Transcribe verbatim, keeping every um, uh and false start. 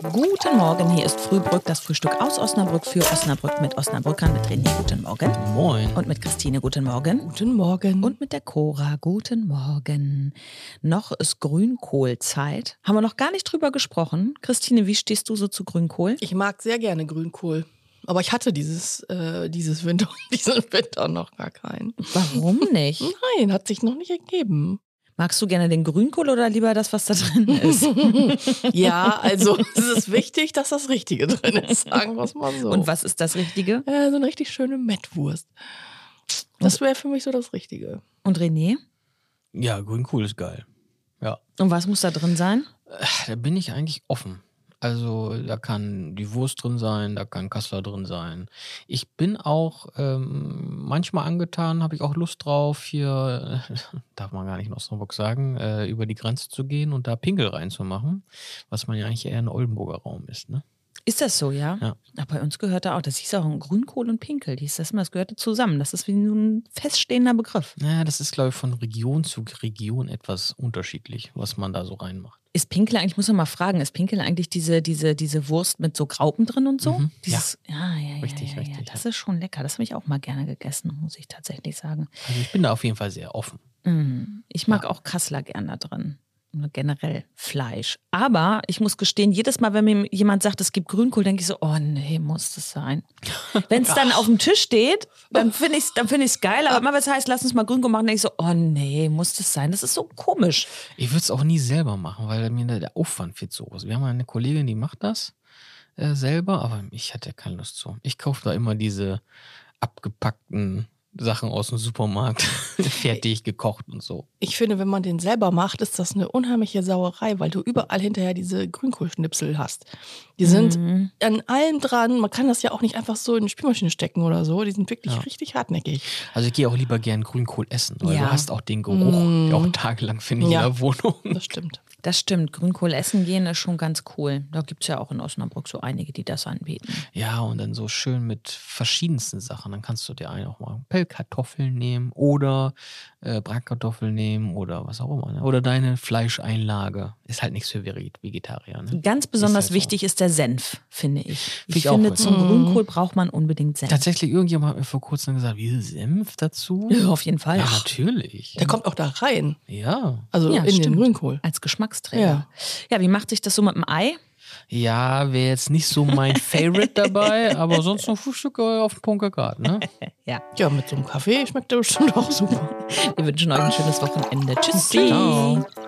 Guten Morgen, hier ist Frühbrück, das Frühstück aus Osnabrück für Osnabrück mit Osnabrückern, mit René, guten Morgen. Moin. Und mit Christine, guten Morgen. Guten Morgen. Und mit der Cora, guten Morgen. Noch ist Grünkohlzeit. Haben wir noch gar nicht drüber gesprochen. Christine, wie stehst du so zu Grünkohl? Ich mag sehr gerne Grünkohl. Aber ich hatte dieses, äh, dieses Winter, diesen Winter noch gar keinen. Warum nicht? Nein, hat sich noch nicht ergeben. Magst du gerne den Grünkohl oder lieber das, was da drin ist? Ja, also es ist wichtig, dass das Richtige drin ist, sagen wir es mal so. Und was ist das Richtige? Äh, so eine richtig schöne Mettwurst. Das wäre für mich so das Richtige. Und René? Ja, Grünkohl ist geil. Ja. Und was muss da drin sein? Da bin ich eigentlich offen. Also da kann die Wurst drin sein, da kann Kassler drin sein. Ich bin auch ähm, manchmal angetan, habe ich auch Lust drauf, hier, äh, darf man gar nicht in Osnabrück sagen, äh, über die Grenze zu gehen und da Pinkel reinzumachen, was man ja eigentlich eher ein Oldenburger Raum ist, ne? Ist das so, ja? Ja. Ach, bei uns gehört da auch, das hieß auch ein Grünkohl und Pinkel, hieß das immer, das gehörte zusammen. Das ist wie ein feststehender Begriff. Naja, das ist, glaube ich, von Region zu Region etwas unterschiedlich, was man da so reinmacht. Ist Pinkel eigentlich, muss man mal fragen, ist Pinkel eigentlich diese, diese, diese Wurst mit so Graupen drin und so? Mhm, Dieses, ja, ja, ja, Richtig, ja, ja, richtig, Das ja. ist schon lecker. Das habe ich auch mal gerne gegessen, muss ich tatsächlich sagen. Also ich bin da auf jeden Fall sehr offen. Mm, Ich mag Ja. auch Kassler gern da drin. Oder generell Fleisch. Aber ich muss gestehen, jedes Mal, wenn mir jemand sagt, es gibt Grünkohl, denke ich so, oh nee, muss das sein. Wenn es dann auf dem Tisch steht, dann finde ich es dann find ich's geil. Aber immer, wenn es heißt, lass uns mal Grünkohl machen, denke ich so, oh nee, muss das sein? Das ist so komisch. Ich würde es auch nie selber machen, weil mir der der Aufwand viel zu groß ist. Wir haben eine Kollegin, die macht das äh, selber, aber ich hatte keine Lust zu. Ich kaufe da immer diese abgepackten Sachen aus dem Supermarkt, fertig gekocht und so. Ich finde, wenn man den selber macht, ist das eine unheimliche Sauerei, weil du überall hinterher diese Grünkohlschnipsel hast. Die sind Mhm. an allem dran. Man kann das ja auch nicht einfach so in die Spülmaschine stecken oder so. Die sind wirklich Ja. richtig hartnäckig. Also ich gehe auch lieber gern Grünkohl essen, weil Ja. du hast auch den Geruch, Mm. der auch tagelang, finde ich, Ja. in der Wohnung. Das stimmt. Das stimmt. Grünkohl essen gehen ist schon ganz cool. Da gibt es ja auch in Osnabrück so einige, die das anbieten. Ja, und dann so schön mit verschiedensten Sachen. Dann kannst du dir einen auch mal Pellkartoffeln nehmen oder äh, Bratkartoffeln nehmen oder was auch immer. Ne? Oder deine Fleischeinlage. Ist halt nichts für Vege- Vegetarier. Ne? Ganz besonders Ist halt so. wichtig ist der Senf, finde ich. Ich, ich auch finde, gut. zum Mhm. Grünkohl braucht man unbedingt Senf. Tatsächlich, irgendjemand hat mir vor kurzem gesagt, wie Senf dazu? Ja, auf jeden Fall. Ja, natürlich. Der kommt auch da rein. Ja. Also Ja, in den stimmt. Grünkohl. Als Geschmacksträger. Ja. Ja, wie macht sich das so mit dem Ei? Ja, wäre jetzt nicht so mein Favorite dabei, aber sonst noch Frühstück äh, auf den Punkt gekarrt, ne? Ja, Ja, mit so einem Kaffee schmeckt der bestimmt auch super. wir wünschen euch ein schönes Wochenende. Tschüss. Ciao.